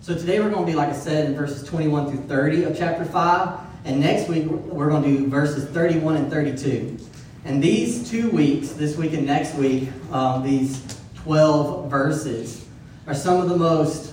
So today we're going to be, like I said, in verses 21 through 30 of chapter 5. And next week we're going to do verses 31 and 32. And these 2 weeks, this week and next week, these 12 verses are some of the most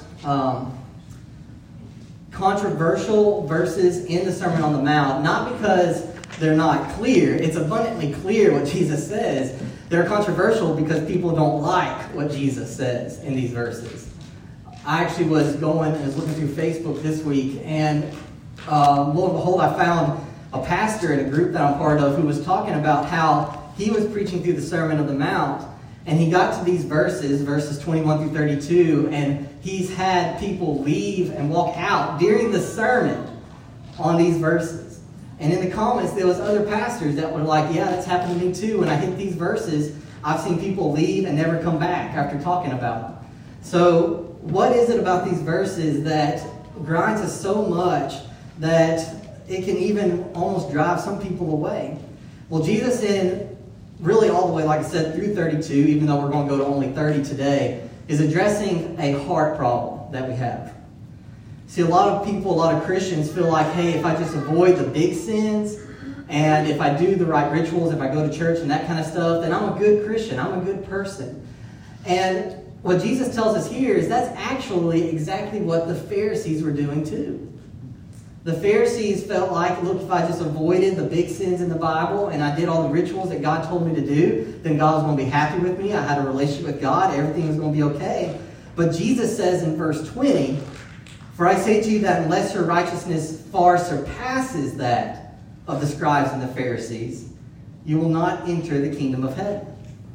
controversial verses in the Sermon on the Mount. Not because they're not clear. It's abundantly clear what Jesus says. They're controversial because people don't like what Jesus says in these verses. I actually was looking through Facebook this week, and lo and behold, I found a pastor in a group that I'm part of who was talking about how he was preaching through the Sermon on the Mount, and he got to these verses 21 through 32, and he's had people leave and walk out during the sermon on these verses. And in the comments, there was other pastors that were like, yeah, that's happened to me too. And I think these verses, I've seen people leave and never come back after talking about them. So what is it about these verses that grinds us so much that it can even almost drive some people away? Well, Jesus, in really all the way, like I said, through 32, even though we're going to go to only 30 today, is addressing a heart problem that we have. See, a lot of people, a lot of Christians feel like, hey, if I just avoid the big sins, and if I do the right rituals, if I go to church and that kind of stuff, then I'm a good Christian, I'm a good person. And what Jesus tells us here is that's actually exactly what the Pharisees were doing too. The Pharisees felt like, look, if I just avoided the big sins in the Bible and I did all the rituals that God told me to do, then God was going to be happy with me. I had a relationship with God. Everything was going to be okay. But Jesus says in verse 20, "For I say to you that unless your righteousness far surpasses that of the scribes and the Pharisees, you will not enter the kingdom of heaven."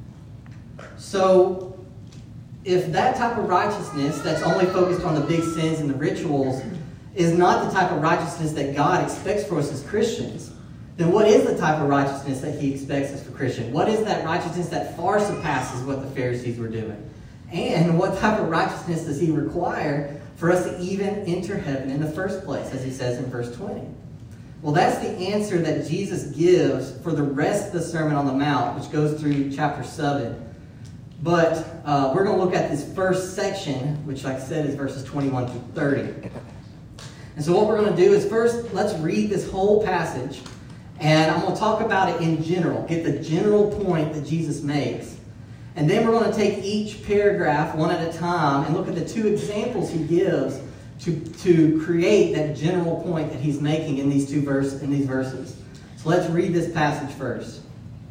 So, if that type of righteousness that's only focused on the big sins and the rituals is not the type of righteousness that God expects for us as Christians, then what is the type of righteousness that He expects us for Christians? What is that righteousness that far surpasses what the Pharisees were doing? And what type of righteousness does He require for us to even enter heaven in the first place, as He says in verse 20? Well, that's the answer that Jesus gives for the rest of the Sermon on the Mount, which goes through chapter 7. But we're going to look at this first section, which, like I said, is verses 21 through 30. And so what we're going to do is first, let's read this whole passage. And I'm going to talk about it in general, get the general point that Jesus makes. And then we're going to take each paragraph one at a time and look at the two examples He gives to create that general point that He's making in these verses. So let's read this passage first.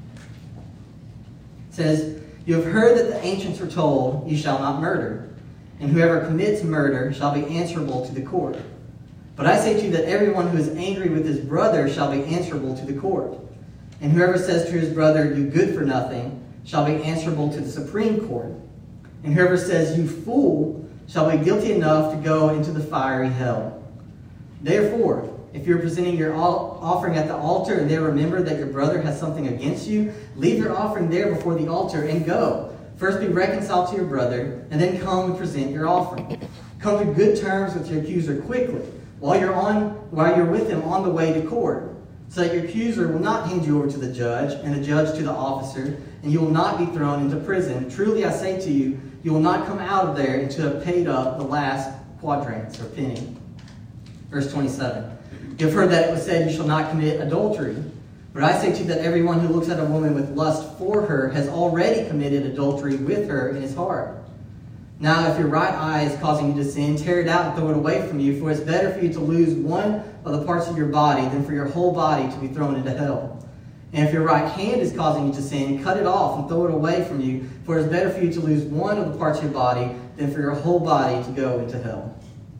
It says, "You have heard that the ancients were told, 'You shall not murder,' and whoever commits murder shall be answerable to the court. But I say to you that everyone who is angry with his brother shall be answerable to the court. And whoever says to his brother, 'You good for nothing,' shall be answerable to the Supreme Court. And whoever says, 'You fool,' shall be guilty enough to go into the fiery hell. Therefore, if you're presenting your offering at the altar and there remember that your brother has something against you, leave your offering there before the altar and go. First be reconciled to your brother, and then come and present your offering. Come to good terms with your accuser quickly, while you're with him on the way to court, so that your accuser will not hand you over to the judge, and the judge to the officer, and you will not be thrown into prison. Truly I say to you, you will not come out of there until you have paid up the last quadrans or penny." Verse 27. "You have heard that it was said, 'You shall not commit adultery.' But I say to you that everyone who looks at a woman with lust for her has already committed adultery with her in his heart. Now, if your right eye is causing you to sin, tear it out and throw it away from you, for it's better for you to lose one of the parts of your body than for your whole body to be thrown into hell. And if your right hand is causing you to sin, cut it off and throw it away from you, for it is better for you to lose one of the parts of your body than for your whole body to go into hell."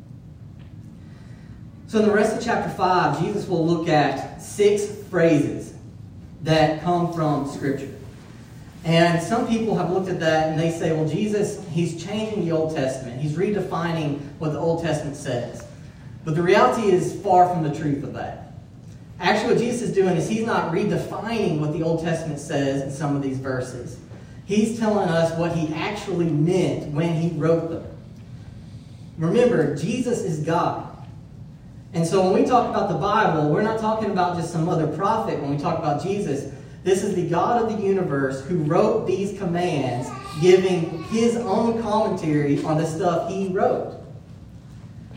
So in the rest of chapter 5, Jesus will look at 6 phrases that come from Scripture. And some people have looked at that and they say, well, Jesus, He's changing the Old Testament. He's redefining what the Old Testament says. But the reality is far from the truth of that. Actually, what Jesus is doing is He's not redefining what the Old Testament says in some of these verses. He's telling us what He actually meant when He wrote them. Remember, Jesus is God. And so when we talk about the Bible, we're not talking about just some other prophet when we talk about Jesus. This is the God of the universe who wrote these commands, giving His own commentary on the stuff He wrote.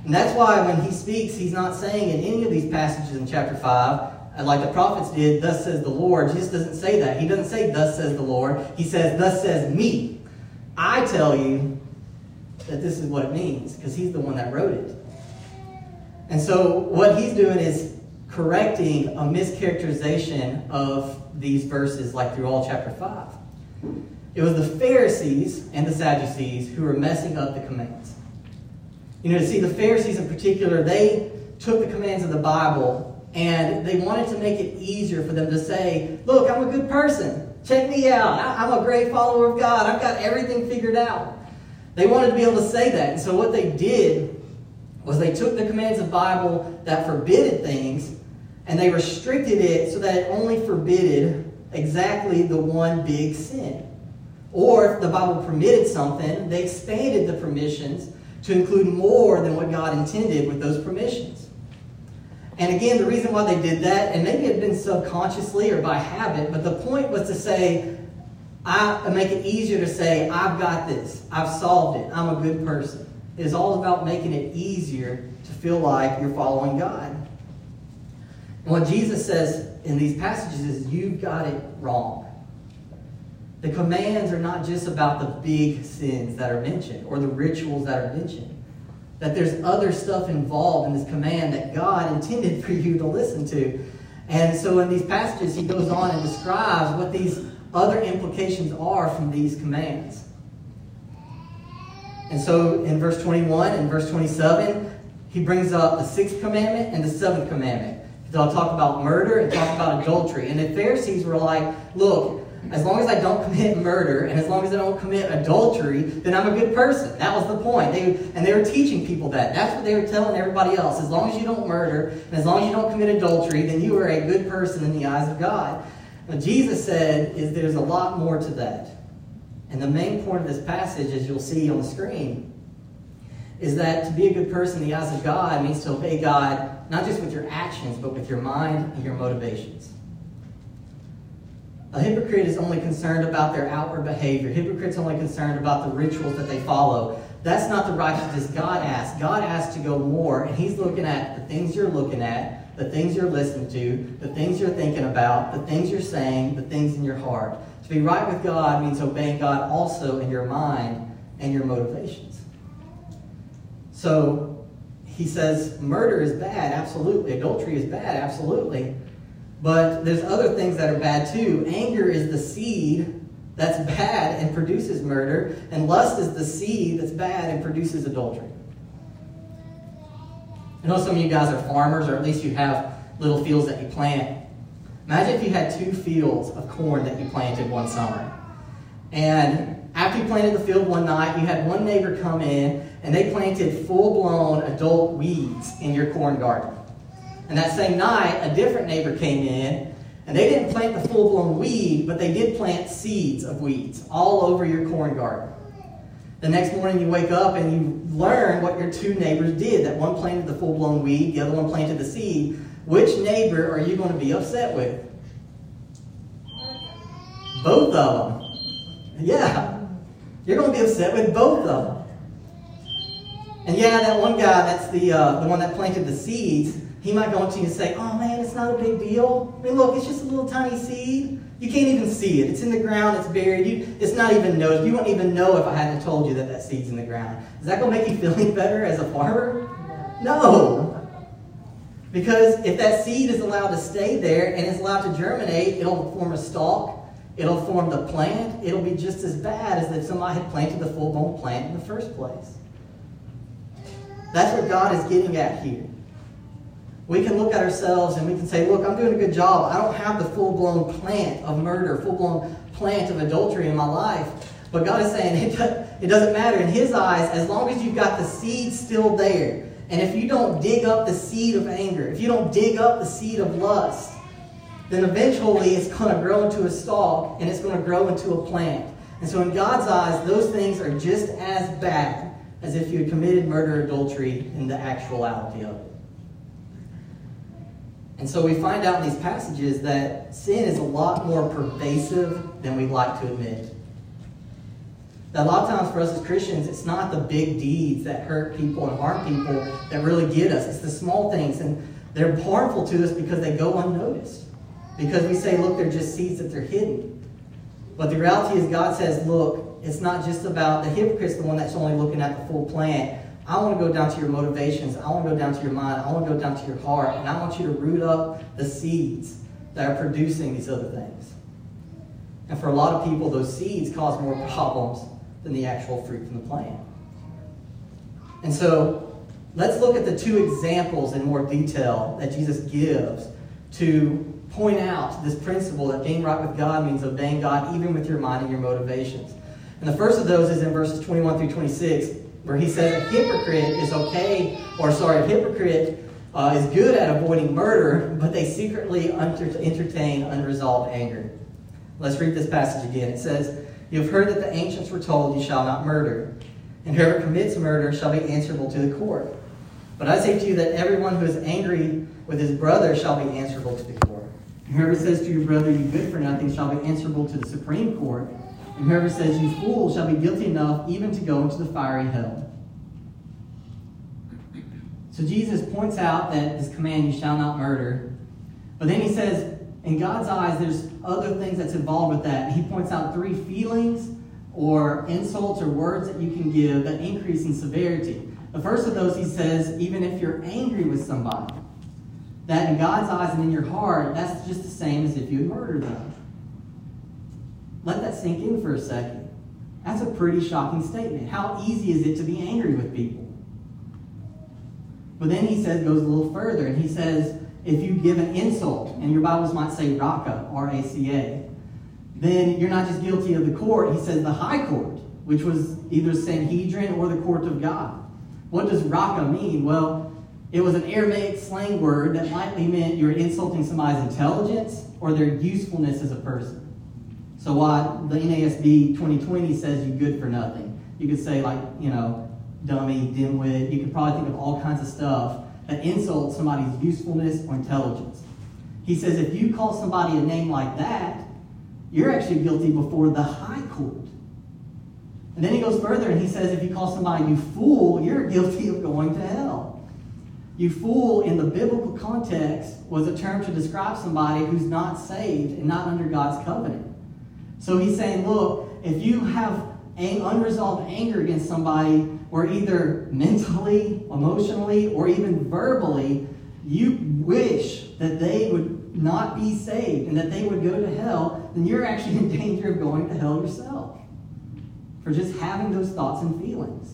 And that's why when he speaks, he's not saying in any of these passages in chapter 5, like the prophets did, thus says the Lord. Jesus doesn't say that. He doesn't say, thus says the Lord. He says, thus says me. I tell you that this is what it means, because he's the one that wrote it. And so what he's doing is correcting a mischaracterization of these verses, like through all chapter 5. It was the Pharisees and the Sadducees who were messing up the commands. You know, to see the Pharisees in particular, they took the commands of the Bible and they wanted to make it easier for them to say, look, I'm a good person. Check me out. I'm a great follower of God. I've got everything figured out. They wanted to be able to say that. And so what they did was they took the commands of the Bible that forbidden things and they restricted it so that it only forbidded exactly the one big sin. Or if the Bible permitted something, they expanded the permissions to include more than what God intended with those permissions. And again, the reason why they did that, and maybe it had been subconsciously or by habit, but the point was to say, I make it easier to say, I've got this. I've solved it. I'm a good person. It is all about making it easier to feel like you're following God. And what Jesus says in these passages is, you've got it wrong. The commands are not just about the big sins that are mentioned or the rituals that are mentioned. That there's other stuff involved in this command that God intended for you to listen to. And so in these passages, he goes on and describes what these other implications are from these commands. And so in verse 21 and verse 27, he brings up the 6th commandment and the 7th commandment. They'll talk about murder and talk about adultery. And the Pharisees were like, look, as long as I don't commit murder and as long as I don't commit adultery, then I'm a good person. That was the point. They were teaching people that. That's what they were telling everybody else. As long as you don't murder and as long as you don't commit adultery, then you are a good person in the eyes of God. What Jesus said is there's a lot more to that. And the main point of this passage, as you'll see on the screen, is that to be a good person in the eyes of God means to obey God, not just with your actions, but with your mind and your motivations. A hypocrite is only concerned about their outward behavior. Hypocrites only concerned about the rituals that they follow. That's not the righteousness God asks. God asks to go more, and he's looking at the things you're looking at, the things you're listening to, the things you're thinking about, the things you're saying, the things in your heart. To be right with God means obeying God also in your mind and your motivations. So he says murder is bad, absolutely. Adultery is bad, absolutely. But there's other things that are bad too. Anger is the seed that's bad and produces murder. And lust is the seed that's bad and produces adultery. I know some of you guys are farmers, or at least you have little fields that you plant. Imagine if you had 2 fields of corn that you planted one summer. And after you planted the field one night, you had one neighbor come in and they planted full-blown adult weeds in your corn garden. And that same night, a different neighbor came in, and they didn't plant the full-blown weed, but they did plant seeds of weeds all over your corn garden. The next morning you wake up and you learn what your 2 neighbors did. That one planted the full-blown weed, the other one planted the seed. Which neighbor are you going to be upset with? Both of them. Yeah. You're going to be upset with both of them. And yeah, that one guy, that's the one that planted the seeds, he might go up to you and say, oh man, it's not a big deal. I mean, look, it's just a little tiny seed. You can't even see it. It's in the ground. It's buried. It's not even noticed. You wouldn't even know if I hadn't told you that that seed's in the ground. Is that going to make you feel any better as a farmer? No. Because if that seed is allowed to stay there and it's allowed to germinate, it'll form a stalk. It'll form the plant. It'll be just as bad as if somebody had planted the full-blown plant in the first place. That's what God is getting at here. We can look at ourselves and we can say, look, I'm doing a good job. I don't have the full-blown plant of murder, full-blown plant of adultery in my life. But God is saying it doesn't matter. In his eyes, as long as you've got the seed still there, and if you don't dig up the seed of anger, if you don't dig up the seed of lust, then eventually it's going to grow into a stalk and it's going to grow into a plant. And so in God's eyes, those things are just as bad as if you had committed murder or adultery in the actuality of it. And so we find out in these passages that sin is a lot more pervasive than we'd like to admit. That a lot of times for us as Christians, it's not the big deeds that hurt people and harm people that really get us. It's the small things, and they're harmful to us because they go unnoticed. Because we say, look, they're just seeds that they're hidden. But the reality is God says, look, it's not just about the hypocrite's the one that's only looking at the full plant. I want to go down to your motivations. I want to go down to your mind. I want to go down to your heart. And I want you to root up the seeds that are producing these other things. And for a lot of people, those seeds cause more problems than the actual fruit from the plant. And so, let's look at the two examples in more detail that Jesus gives to point out this principle that being right with God means obeying God even with your mind and your motivations. And the first of those is in verses 21 through 26, where he says a hypocrite is a hypocrite is good at avoiding murder, but they secretly entertain unresolved anger. Let's read this passage again. It says, "You have heard that the ancients were told, 'You shall not murder,' and whoever commits murder shall be answerable to the court. But I say to you that everyone who is angry with his brother shall be answerable to the court. And whoever says to your brother, 'You good for nothing,' shall be answerable to the Supreme Court. And whoever says, 'You fool,' shall be guilty enough even to go into the fiery hell." So Jesus points out that this command, "You shall not murder," but then he says, in God's eyes, there's other things that's involved with that. He points out 3 feelings or insults or words that you can give that increase in severity. The first of those, he says, even if you're angry with somebody, that in God's eyes and in your heart, that's just the same as if you had murdered them. Let that sink in for a second. That's a pretty shocking statement. How easy is it to be angry with people? But then he goes a little further, and he says, if you give an insult, and your Bibles might say raka, R-A-C-A, then you're not just guilty of the court. He says the high court, which was either Sanhedrin or the court of God. What does raka mean? Well, it was an Aramaic slang word that likely meant you were insulting somebody's intelligence or their usefulness as a person. So while the NASB 2020 says you good for nothing, you could say dummy, dimwit. You could probably think of all kinds of stuff that insults somebody's usefulness or intelligence. He says if you call somebody a name like that, you're actually guilty before the high court. And then he goes further and he says if you call somebody you fool, you're guilty of going to hell. You fool in the biblical context was a term to describe somebody who's not saved and not under God's covenant. So he's saying, look, if you have unresolved anger against somebody, or either mentally, emotionally, or even verbally, you wish that they would not be saved and that they would go to hell, then you're actually in danger of going to hell yourself for just having those thoughts and feelings.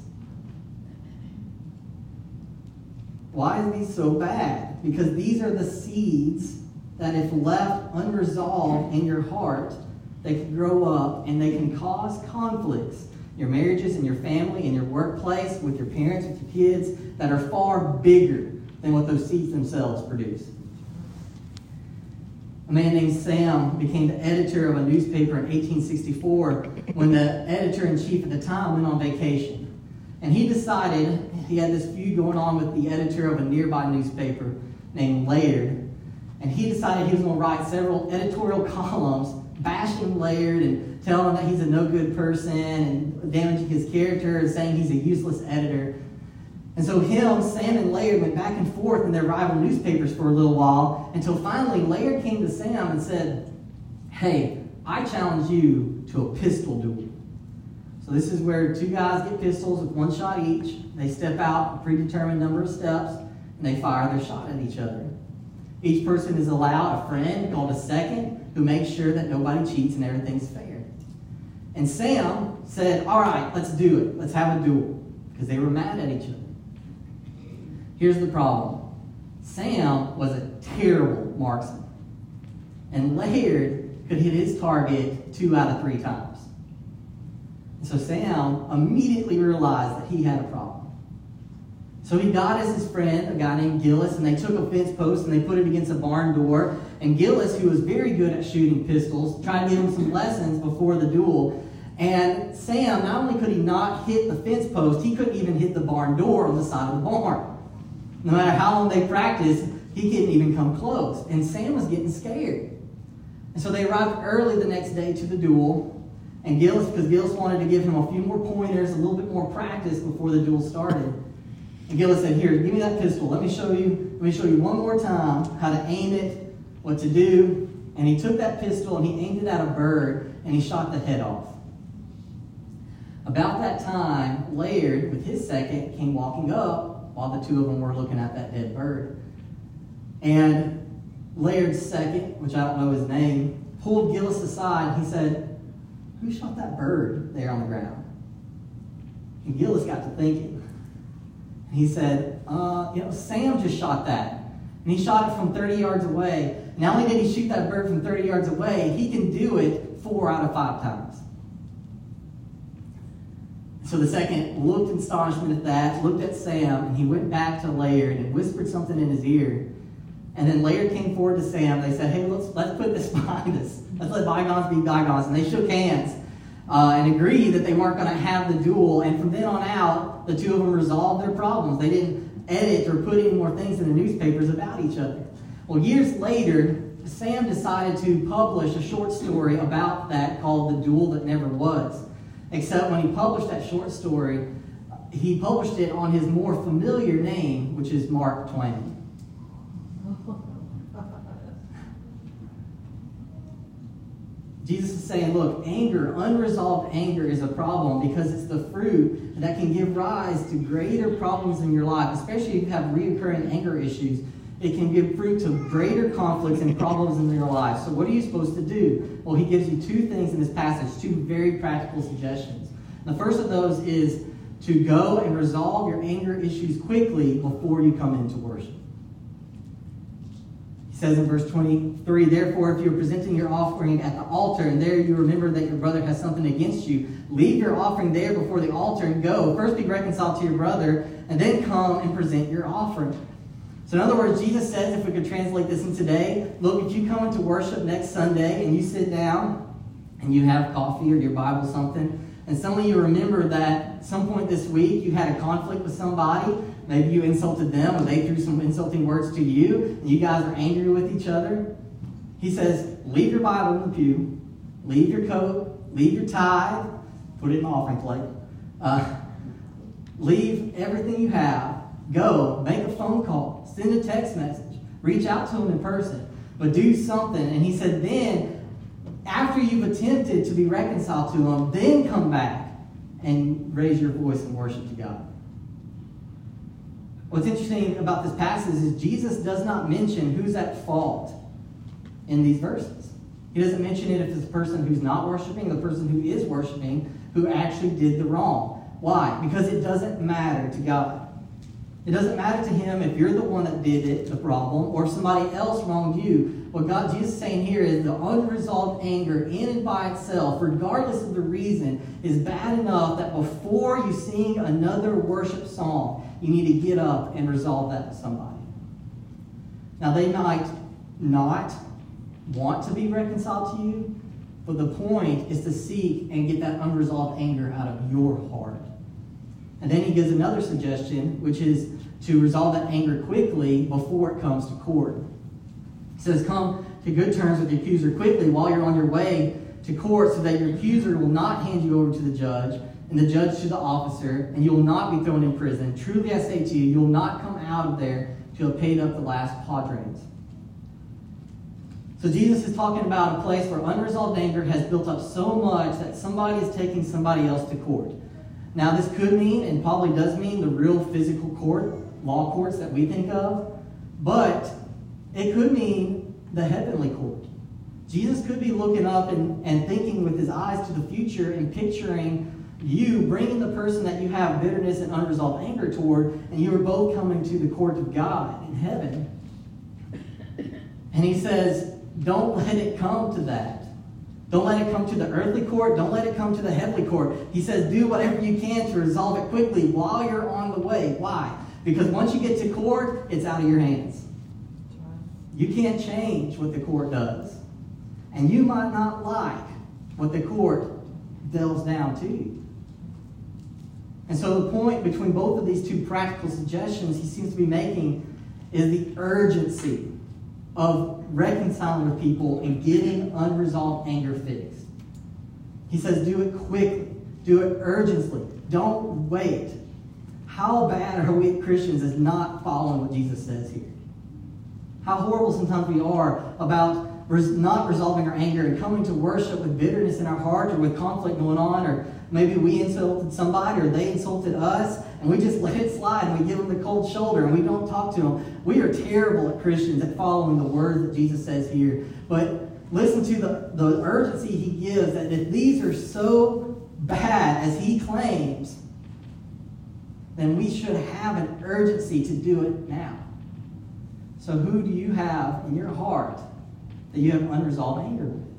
Why are these so bad? Because these are the seeds that if left unresolved in your heart, they can grow up and they can cause conflicts in your marriages, in your family, in your workplace, with your parents, with your kids, that are far bigger than what those seeds themselves produce. A man named Sam became the editor of a newspaper in 1864 when the editor-in-chief at the time went on vacation. And he decided, he had this feud going on with the editor of a nearby newspaper named Laird. And he decided he was going to write several editorial columns bashing Laird and telling him that he's a no-good person and damaging his character and saying he's a useless editor. And so Sam and Laird went back and forth in their rival newspapers for a little while until finally Laird came to Sam and said, "Hey, I challenge you to a pistol duel." So this is where 2 guys get pistols with 1 shot each. They step out a predetermined number of steps and they fire their shot at each other. Each person is allowed a friend called a second who makes sure that nobody cheats and everything's fair. And Sam said, "All right, let's do it. Let's have a duel," because they were mad at each other. Here's the problem. Sam was a terrible marksman. And Laird could hit his target 2 out of 3 times. And so Sam immediately realized that he had a problem. So he got as his friend, a guy named Gillis, and they took a fence post and they put it against a barn door. And Gillis, who was very good at shooting pistols, tried to give him some lessons before the duel. And Sam, not only could he not hit the fence post, he couldn't even hit the barn door on the side of the barn. No matter how long they practiced, he couldn't even come close. And Sam was getting scared. And so they arrived early the next day to the duel. And because Gillis wanted to give him a few more pointers, a little bit more practice before the duel started. And Gillis said, "Here, give me that pistol. Let me show you one more time how to aim it, what to do." And he took that pistol and he aimed it at a bird and he shot the head off. About that time, Laird, with his second, came walking up while the two of them were looking at that dead bird. And Laird's second, which I don't know his name, pulled Gillis aside. He said, "Who shot that bird there on the ground?" And Gillis got to thinking. He said, Sam just shot that. And he shot it from 30 yards away. Not only did he shoot that bird from 30 yards away, he can do it 4 out of 5 times. So the second looked in astonishment at that, looked at Sam, and he went back to Laird and whispered something in his ear. And then Laird came forward to Sam. They said, "Hey, let's put this behind us. Let's let bygones be bygones." And they shook hands and agreed that they weren't going to have the duel. And from then on out, the two of them resolved their problems. They didn't edit or put any more things in the newspapers about each other. Well, years later, Sam decided to publish a short story about that called "The Duel That Never Was." Except when he published that short story, he published it on his more familiar name, which is Mark Twain. Jesus is saying, look, anger, unresolved anger is a problem because it's the fruit that can give rise to greater problems in your life, especially if you have reoccurring anger issues. It can give fruit to greater conflicts and problems in your life. So what are you supposed to do? Well, he gives you 2 things in this passage, 2 very practical suggestions. The first of those is to go and resolve your anger issues quickly before you come into worship. He says in verse 23, "Therefore, if you're presenting your offering at the altar, and there you remember that your brother has something against you, leave your offering there before the altar and go. First be reconciled to your brother, and then come and present your offering." So in other words, Jesus says, if we could translate this in today, look, if you come into worship next Sunday and you sit down and you have coffee or your Bible or something, and suddenly you remember that at some point this week you had a conflict with somebody, maybe you insulted them or they threw some insulting words to you, and you guys are angry with each other. He says, leave your Bible in the pew, leave your coat, leave your tie, put it in the offering plate, leave everything you have, go, make a phone call, send a text message, reach out to them in person, but do something. And he said, then, after you've attempted to be reconciled to them, then come back and raise your voice and worship to God. What's interesting about this passage is Jesus does not mention who's at fault in these verses. He doesn't mention it if it's the person who's not worshiping, the person who is worshiping, who actually did the wrong. Why? Because it doesn't matter to God. It doesn't matter to him if you're the one that did it, the problem, or if somebody else wronged you. What Jesus is saying here is the unresolved anger in and by itself, regardless of the reason, is bad enough that before you sing another worship song, you need to get up and resolve that with somebody. Now, they might not want to be reconciled to you, but the point is to seek and get that unresolved anger out of your heart. And then he gives another suggestion, which is to resolve that anger quickly before it comes to court. He says, come to good terms with the accuser quickly while you're on your way to court, so that your accuser will not hand you over to the judge, and the judge to the officer, and you will not be thrown in prison. Truly I say to you, you will not come out of there till you have paid up the last quadrant. So Jesus is talking about a place where unresolved anger has built up so much that somebody is taking somebody else to court. Now, this could mean, and probably does mean, the real physical court, law courts that we think of, but it could mean the heavenly court. Jesus could be looking up and thinking with his eyes to the future and picturing you bringing the person that you have bitterness and unresolved anger toward, and you are both coming to the court of God in heaven. And he says, don't let it come to that. Don't let it come to the earthly court. Don't let it come to the heavenly court. He says, do whatever you can to resolve it quickly while you're on the way. Why? Because once you get to court, it's out of your hands. You can't change what the court does. And you might not like what the court delves down to you. And so the point between both of these 2 practical suggestions he seems to be making is the urgency of reconciling with people and getting unresolved anger fixed. He says, do it quickly. Do it urgently. Don't wait. How bad are we Christians as not following what Jesus says here? How horrible sometimes we are about not resolving our anger and coming to worship with bitterness in our heart or with conflict going on, or maybe we insulted somebody or they insulted us and we just let it slide and we give them the cold shoulder and we don't talk to them. We are terrible at Christians at following the words that Jesus says here. But listen to the urgency he gives, that if these are so bad as he claims, then we should have an urgency to do it now. So who do you have in your heart that you have unresolved anger with?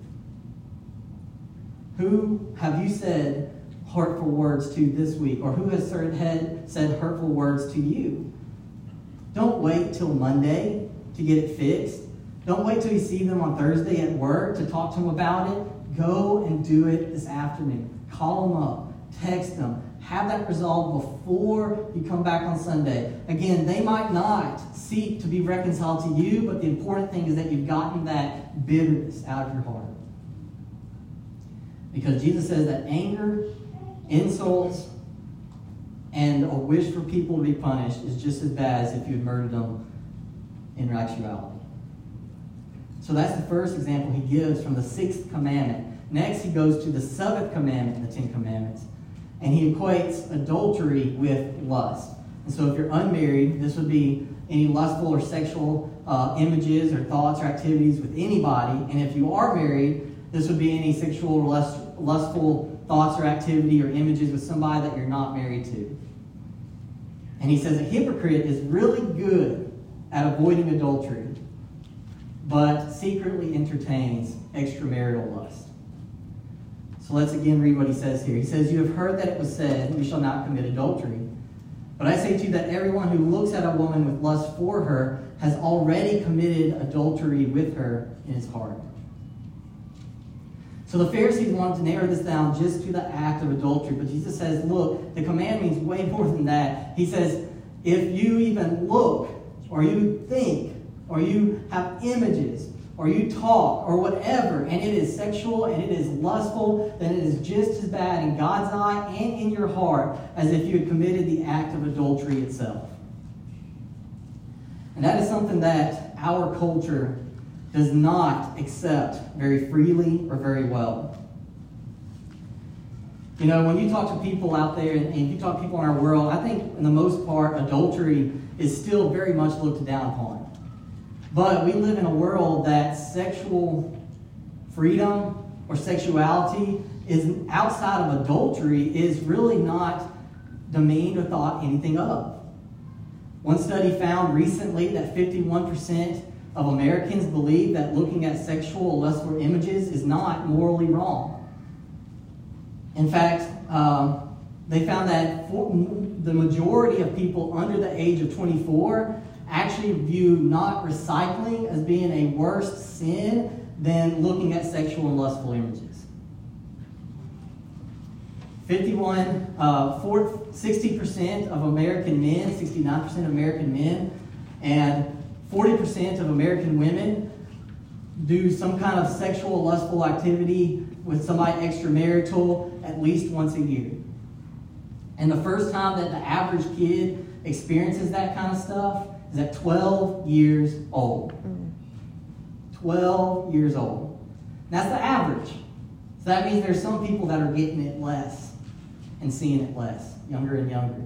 Who have you said hurtful words to this week? Or who has said hurtful words to you? Don't wait till Monday to get it fixed. Don't wait till you see them on Thursday at work to talk to them about it. Go and do it this afternoon. Call them up. Text them. Have that resolved before you come back on Sunday. Again, they might not seek to be reconciled to you, but the important thing is that you've gotten that bitterness out of your heart. Because Jesus says that anger, insults, and a wish for people to be punished is just as bad as if you had murdered them in actuality. So that's the first example he gives from the 6th commandment. Next, he goes to the 7th commandment in the 10 Commandments. And he equates adultery with lust. And so if you're unmarried, this would be any lustful or sexual images or thoughts or activities with anybody. And if you are married, this would be any sexual or lustful thoughts or activity or images with somebody that you're not married to. And he says a hypocrite is really good at avoiding adultery, but secretly entertains extramarital lust. So let's again read what he says here. He says, you have heard that it was said, you shall not commit adultery. But I say to you that everyone who looks at a woman with lust for her has already committed adultery with her in his heart. So the Pharisees wanted to narrow this down just to the act of adultery. But Jesus says, look, the command means way more than that. He says, if you even look, or you think, or you have images, or you talk, or whatever, and it is sexual and it is lustful, then it is just as bad in God's eye and in your heart as if you had committed the act of adultery itself. And that is something that our culture does not accept very freely or very well. You know, when you talk to people out there, and you talk to people in our world, I think, in the most part, adultery is still very much looked down upon. But we live in a world that sexual freedom or sexuality is outside of adultery is really not demeaned or thought anything of. One study found recently that 51% of Americans believe that looking at sexual or lustful images is not morally wrong. In fact, they found that the majority of people under the age of 24 actually view not recycling as being a worse sin than looking at sexual and lustful images. 60% of American men, 69% of American men, and 40% of American women do some kind of sexual lustful activity with somebody extramarital at least once a year. And the first time that the average kid experiences that kind of stuff is at 12 years old. 12 years old. That's the average. So that means there's some people that are getting it less and seeing it less, younger and younger.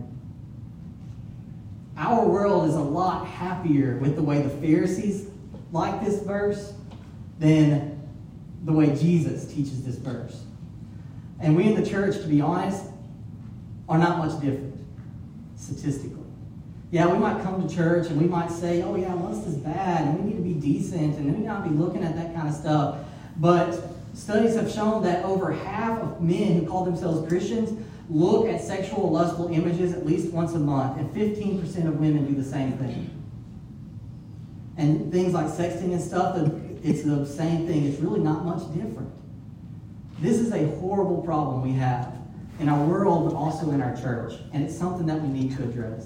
Our world is a lot happier with the way the Pharisees like this verse than the way Jesus teaches this verse. And we in the church, to be honest, are not much different, statistically. Yeah, we might come to church and we might say, oh yeah, lust is bad and we need to be decent and we need not be looking at that kind of stuff. But studies have shown that over half of men who call themselves Christians look at sexual lustful images at least once a month, and 15% of women do the same thing. And things like sexting and stuff, it's the same thing. It's really not much different. This is a horrible problem we have in our world, but also in our church. And it's something that we need to address.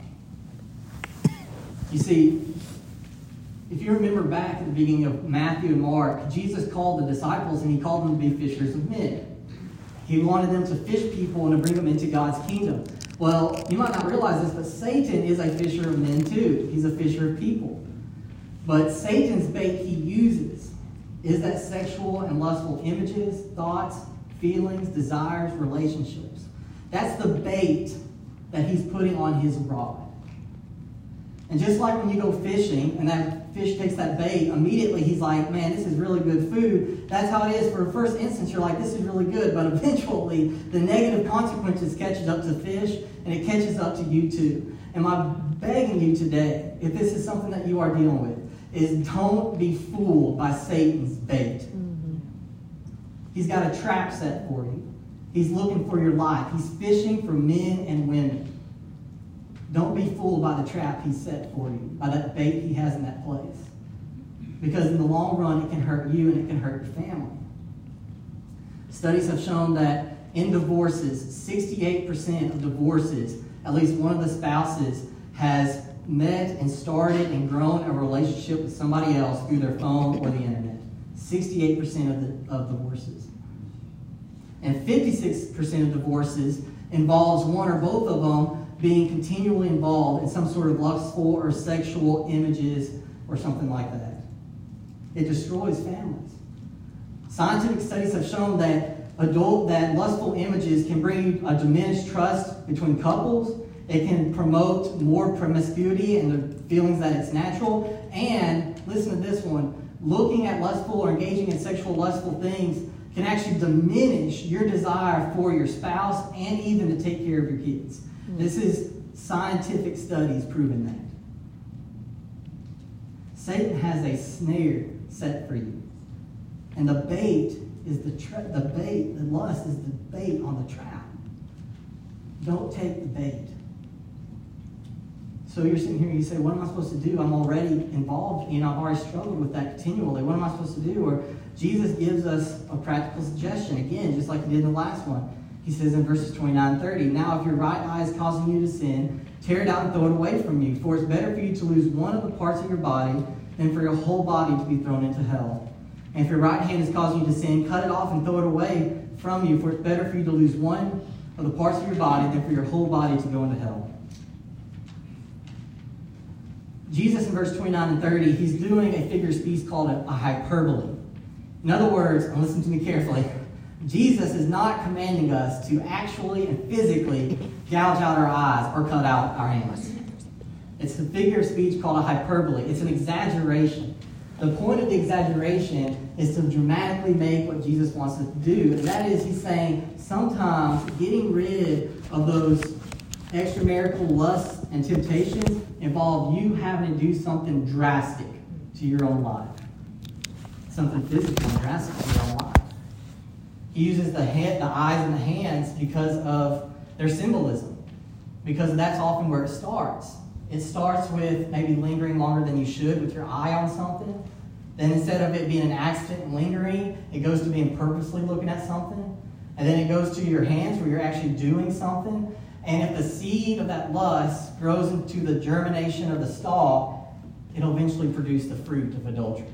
You see, if you remember back at the beginning of Matthew and Mark, Jesus called the disciples and he called them to be fishers of men. He wanted them to fish people and to bring them into God's kingdom. Well, you might not realize this, but Satan is a fisher of men too. He's a fisher of people. But Satan's bait he uses is that sexual and lustful images, thoughts, feelings, desires, relationships. That's the bait that he's putting on his rod. And just like when you go fishing and that fish takes that bait, immediately he's like, man, this is really good food. That's how it is. For the first instance, you're like, this is really good. But eventually, the negative consequences catches up to the fish, and it catches up to you too. And I'm begging you today, if this is something that you are dealing with, is don't be fooled by Satan's bait. Mm-hmm. He's got a trap set for you. He's looking for your life. He's fishing for men and women. Don't be fooled by the trap he set for you, by that bait he has in that place. Because in the long run, it can hurt you and it can hurt your family. Studies have shown that in divorces, 68% of divorces, at least one of the spouses has met and started and grown a relationship with somebody else through their phone or the internet. 68% of divorces. And 56% of divorces involves one or both of them being continually involved in some sort of lustful or sexual images or something like that. It destroys families. Scientific studies have shown that lustful images can bring a diminished trust between couples. It can promote more promiscuity and the feelings that it's natural. And, listen to this one, looking at lustful or engaging in sexual lustful things can actually diminish your desire for your spouse and even to take care of your kids. This is scientific studies proving that. Satan has a snare set for you. And the bait is the lust is the bait on the trap. Don't take the bait. So you're sitting here and you say, what am I supposed to do? I'm already involved, I've already struggled with that continually. What am I supposed to do? Or Jesus gives us a practical suggestion, again, just like he did in the last one. He says in verses 29 and 30, now if your right eye is causing you to sin, tear it out and throw it away from you. For it's better for you to lose one of the parts of your body than for your whole body to be thrown into hell. And if your right hand is causing you to sin, cut it off and throw it away from you. For it's better for you to lose one of the parts of your body than for your whole body to go into hell. Jesus in verse 29 and 30, he's doing a figure of speech called a hyperbole. In other words, and listen to me carefully, Jesus is not commanding us to actually and physically gouge out our eyes or cut out our hands. It's a figure of speech called a hyperbole. It's an exaggeration. The point of the exaggeration is to dramatically make what Jesus wants us to do. And that is, he's saying, sometimes getting rid of those extramarital lusts and temptations involve you having to do something drastic to your own life. Something physical and drastic to your own life. He uses the eyes and the hands because of their symbolism. Because that's often where it starts. It starts with maybe lingering longer than you should with your eye on something. Then instead of it being an accident and lingering, it goes to being purposely looking at something. And then it goes to your hands where you're actually doing something. And if the seed of that lust grows into the germination of the stalk, it'll eventually produce the fruit of adultery.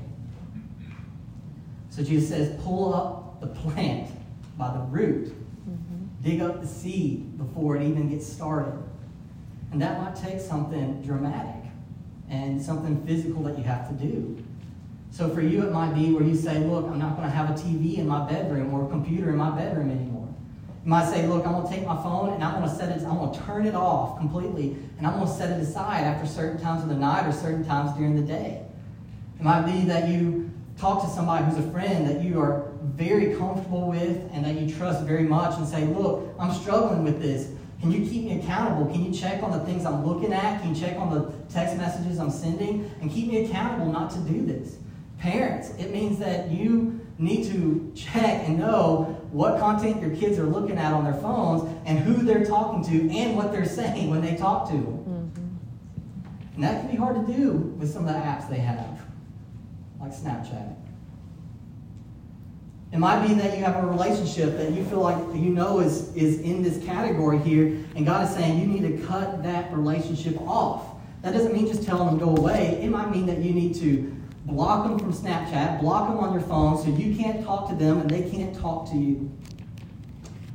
So Jesus says, pull up the plant by the root. Mm-hmm. Dig up the seed before it even gets started. And that might take something dramatic and something physical that you have to do. So for you, it might be where you say, look, I'm not going to have a TV in my bedroom or a computer in my bedroom anymore. You might say, look, I'm going to take my phone and I'm going to turn it off completely, and I'm going to set it aside after certain times of the night or certain times during the day. It might be that you talk to somebody who's a friend that you are very comfortable with and that you trust very much and say, look, I'm struggling with this. Can you keep me accountable? Can you check on the things I'm looking at? Can you check on the text messages I'm sending? And keep me accountable not to do this. Parents, it means that you need to check and know what content your kids are looking at on their phones and who they're talking to and what they're saying when they talk to them. Mm-hmm. And that can be hard to do with some of the apps they have, like Snapchat. It might be that you have a relationship that you feel like is in this category here, and God is saying you need to cut that relationship off. That doesn't mean just telling them to go away. It might mean that you need to block them from Snapchat, block them on your phone so you can't talk to them and they can't talk to you.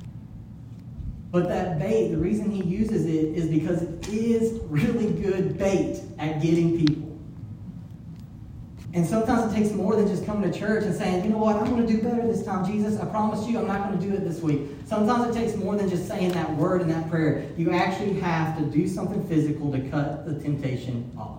But that bait, the reason he uses it is because it is really good bait at getting people. And sometimes it takes more than just coming to church and saying, you know what, I'm going to do better this time, Jesus. I promise you I'm not going to do it this week. Sometimes it takes more than just saying that word and that prayer. You actually have to do something physical to cut the temptation off.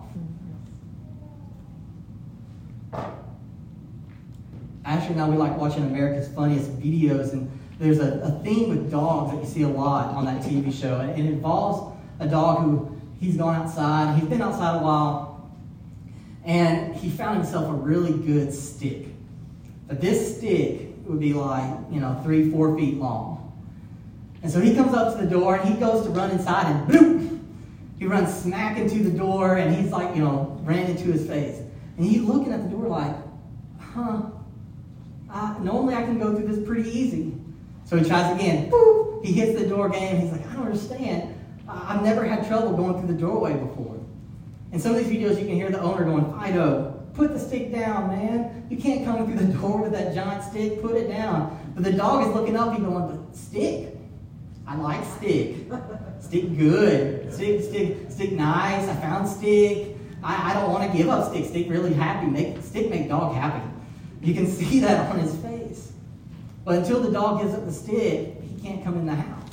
Ashley and I, we like watching America's Funniest Videos, and there's a theme with dogs that you see a lot on that TV show. And it involves a dog who, he's gone outside. He's been outside a while. And he found himself a really good stick. But this stick would be like, 3-4 feet long. And so he comes up to the door and he goes to run inside and boom! He runs smack into the door and he's like, ran into his face. And he's looking at the door like, normally I can go through this pretty easy. So he tries again. Boop! He hits the door again. He's like, I don't understand. I've never had trouble going through the doorway before. In some of these videos, you can hear the owner going, Fido, put the stick down, man. You can't come through the door with that giant stick. Put it down. But the dog is looking up. He's going, but stick? I like stick. Stick good. Stick nice. I found stick. I don't want to give up stick. Stick really happy. Stick make dog happy. You can see that on his face. But until the dog gives up the stick, he can't come in the house.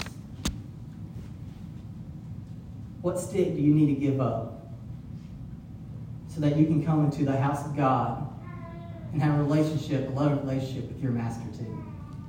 What stick do you need to give up so that you can come into the house of God and have a relationship, a loving relationship with your master too?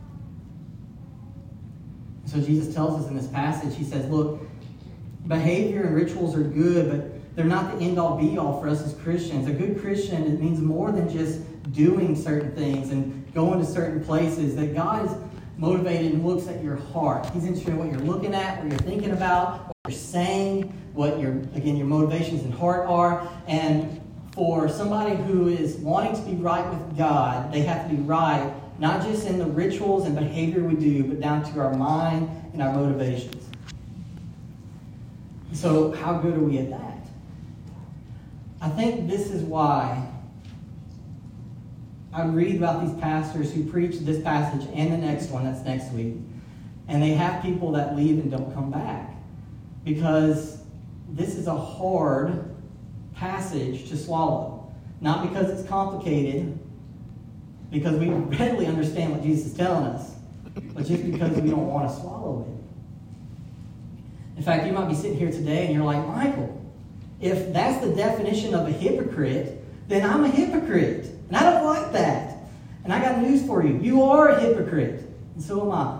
So Jesus tells us in this passage, he says, look, behavior and rituals are good, but they're not the end-all be-all for us as Christians. A good Christian, it means more than just doing certain things and going to certain places. That God is motivated and looks at your heart. He's interested in what you're looking at, what you're thinking about, what you're saying, what your motivations and heart are. And for somebody who is wanting to be right with God, they have to be right, not just in the rituals and behavior we do, but down to our mind and our motivations. So how good are we at that? I think this is why I read about these pastors who preach this passage and the next one, that's next week, and they have people that leave and don't come back. Because this is a hard passage to swallow. Not because it's complicated, because we readily understand what Jesus is telling us, but just because we don't want to swallow it. In fact, you might be sitting here today and you're like, Michael, if that's the definition of a hypocrite, then I'm a hypocrite. And I don't like that. And I got news for you. You are a hypocrite. And so am I.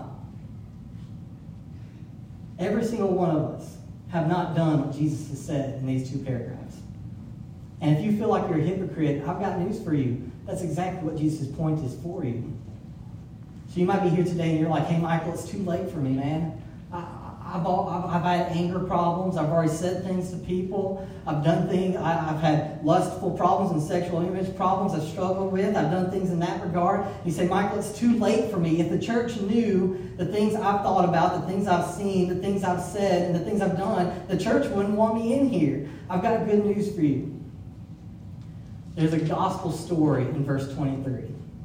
Every single one of us have not done what Jesus has said in these 2 paragraphs. And if you feel like you're a hypocrite, I've got news for you. That's exactly what Jesus' point is for you. So you might be here today and you're like, hey, Michael, it's too late for me, man. I've had anger problems. I've already said things to people. I've done things. I've had lustful problems and sexual image problems I've struggled with. I've done things in that regard. You say, Michael, it's too late for me. If the church knew the things I've thought about, the things I've seen, the things I've said, and the things I've done, the church wouldn't want me in here. I've got good news for you. There's a gospel story in verse 23.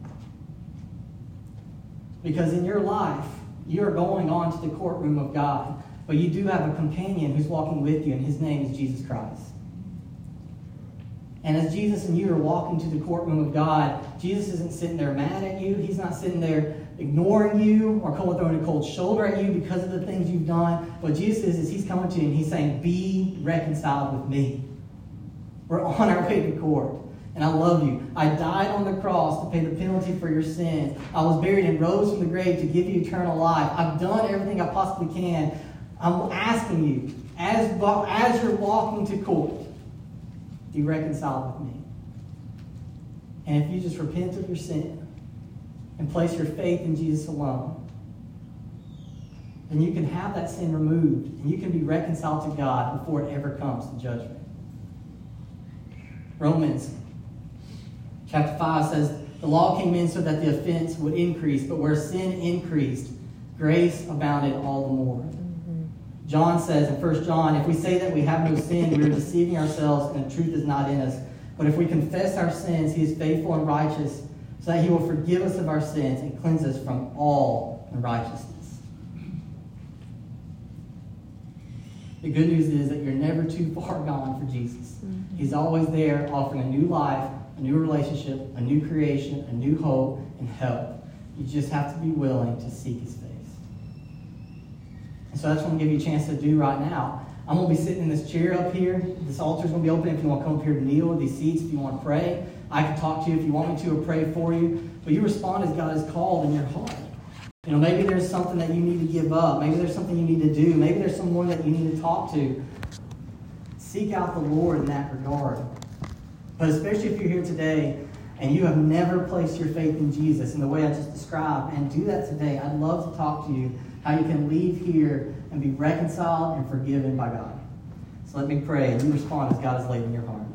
Because in your life, you are going on to the courtroom of God, but you do have a companion who's walking with you, and his name is Jesus Christ. And as Jesus and you are walking to the courtroom of God, Jesus isn't sitting there mad at you. He's not sitting there ignoring you or throwing a cold shoulder at you because of the things you've done. What Jesus is he's coming to you and he's saying, be reconciled with me. We're on our way to court. And I love you. I died on the cross to pay the penalty for your sins. I was buried and rose from the grave to give you eternal life. I've done everything I possibly can. I'm asking you, as you're walking to court, be reconciled with me. And if you just repent of your sin and place your faith in Jesus alone, then you can have that sin removed and you can be reconciled to God before it ever comes to judgment. Romans Chapter 5 says, the law came in so that the offense would increase, but where sin increased, grace abounded all the more. John says in 1 John, if we say that we have no sin, we are deceiving ourselves and the truth is not in us. But if we confess our sins, he is faithful and righteous, so that he will forgive us of our sins and cleanse us from all unrighteousness. The good news is that you're never too far gone for Jesus. He's always there offering a new life, a new relationship, a new creation, a new hope, and help. You just have to be willing to seek his face. And so that's what I'm going to give you a chance to do right now. I'm going to be sitting in this chair up here. This altar's going to be open if you want to come up here to kneel, these seats if you want to pray. I can talk to you if you want me to or pray for you. But you respond as God has called in your heart. You know, maybe there's something that you need to give up. Maybe there's something you need to do. Maybe there's someone that you need to talk to. Seek out the Lord in that regard. But especially if you're here today and you have never placed your faith in Jesus in the way I just described, and do that today, I'd love to talk to you how you can leave here and be reconciled and forgiven by God. So let me pray, and you respond as God has laid in your heart.